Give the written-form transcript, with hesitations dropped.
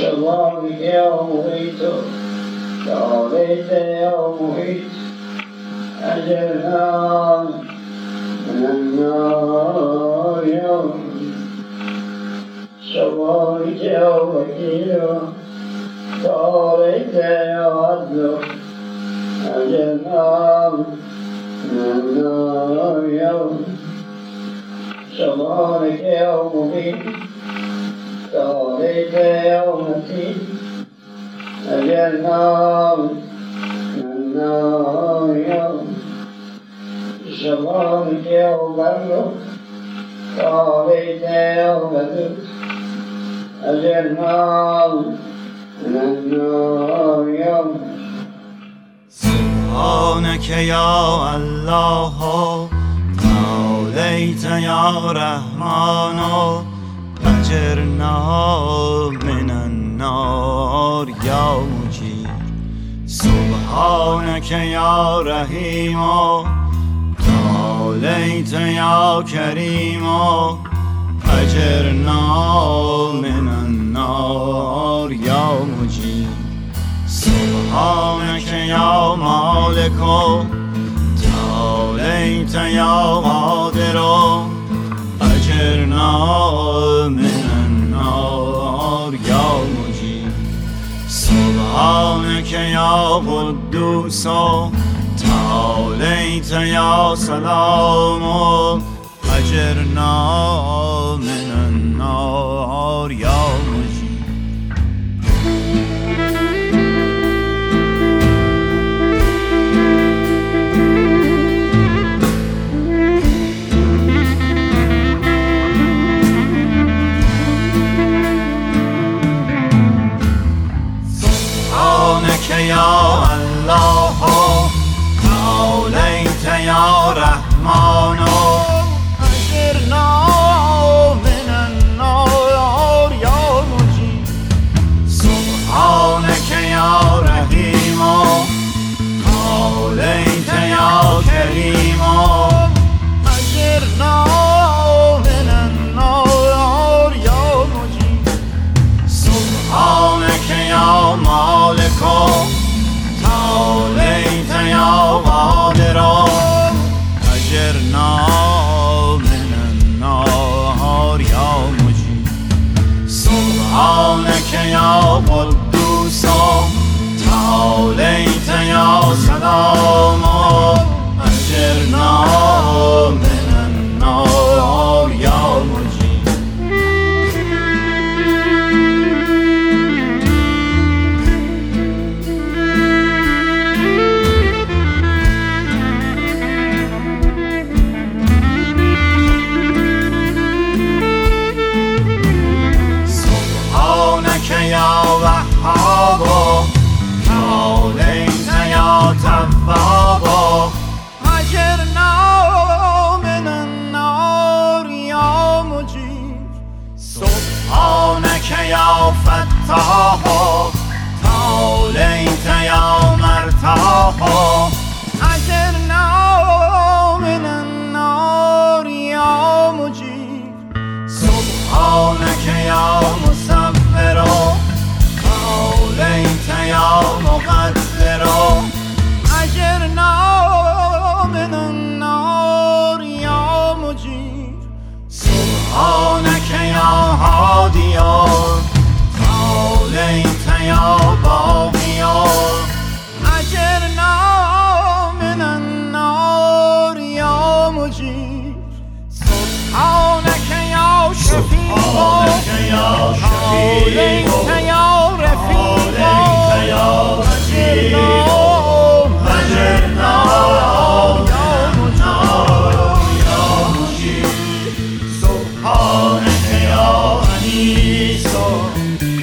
سبحانك يا مغيث تعاليت يا مغيث أجرنا من النار يا سبحانك يا وكيل تعاليت يا عدل أجرنا من النار يا سبحانك يا مبين تعاليت يا متين أجرنا من النار يا سبحانك يا مبرر تعاليت يا بدر أجرنا من النار يا سبحانك يا الله تعاليت يا رحمن أجرنا من النار يا مجير سبحانك يا رحيم تعاليت يا كريم أجرنا من النار يا مجير سبحانك يا مالك تعاليت يا قادر أجرنا من النار يا مجيب سبحانك يا قدوس تعاليت يا سلام أجرنا من النار يا مجيب يا الله تعاليت يا رحمن أجرنا من النار يا مجيب سبحانك يا رحيم تعاليت يا كريم أجرنا من النار يا مجيب سبحانك يا مالك تعاليت يا قادر أجرنا من النار يا مجيب سبحانك يا قدوس تعاليت يا سلام أجرنا من النار يا مجيب يا وهاب تعاليت يا تواب أجرنا من النار يا مجيب سبحانك يا فتاح تعاليت يا مرتاح أجرنا من النار يا مجيب سبحانك يا مصبر تعاليت يا مقدر أجرنا من النار يا مجيب سبحانك يا هادي تعاليت يا باقي أجرنا من النار يا مجيب سبحانك يا شفيع تعاليت يا رفيق أجرنا يا مجيب سبحانك يا أنيس